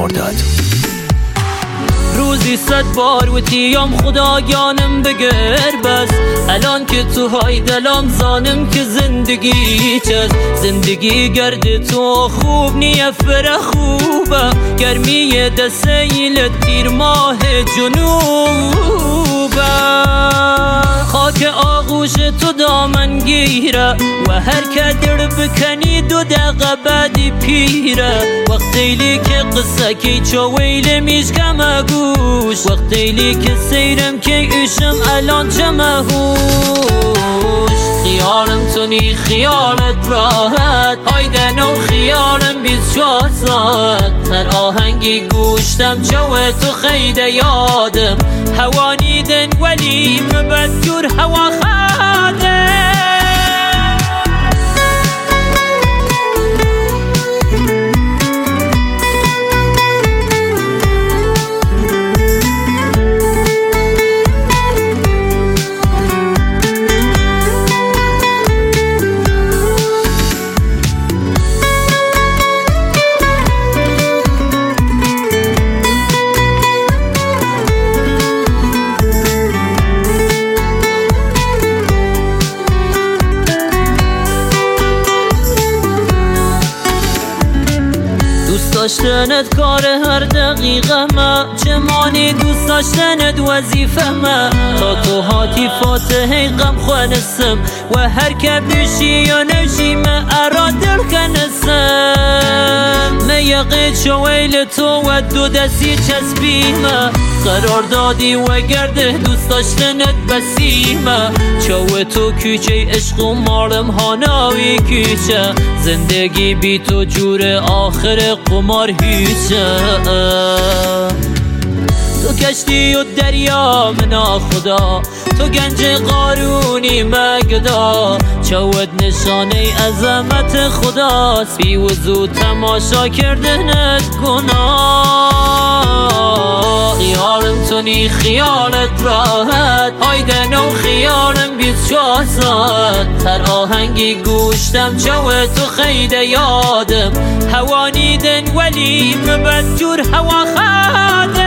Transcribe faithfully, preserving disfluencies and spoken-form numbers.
مرداد. روزی صد بار وتیم خدایانم بگر بس، الان که تو های دلم زانم که زندگی چست. زندگی گرد تو خوب نیه فره خوبه، گرمی دسیل تیر ماه جنوبه. خاک آغوش تو دامن گیره و هر که در بکنی دو دقیقه بعدی پیره. وقتی لی که قصه کی چویل میش کم گوش، وقتی لی که سیرم که ایشم الان چمه هوش. خیالم تو نی خیالت راحت، هایدن و خیالم بیست چهار ساعت. هر آهنگی گوشتم جو تو خیده یادم، هوانیدن ولی مبد جور هوا خاده. دوست داشتنت کار هر دقیقه ما، چمانی دوست داشتنت وظیفه ما. تا تو هاتی فاتحه غم خوانسم و هر که بشی یا نشی ما ارا دل کنسم. میقید شویل تو و دو دستی چسبیمه، قرار دادی و گرده دوست داشتنت بسیمه. چو تو کوچه عشق و مارم هاناوی کوچه، زندگی بی تو جور آخر قمار هیچه. تو کشتی و دریا منا خدا، تو گنج قارونی مگدا. چوت نشانه عظمت خداست، بی وضو تماشا کردنت گناه. خیالم تو نی خیالت راحت، هایدن و خیالم بیست چهار ساعت. هر آهنگی گوشتم جو تو خیده یادم، هوانیدن ولی مبد جور هوا خاده.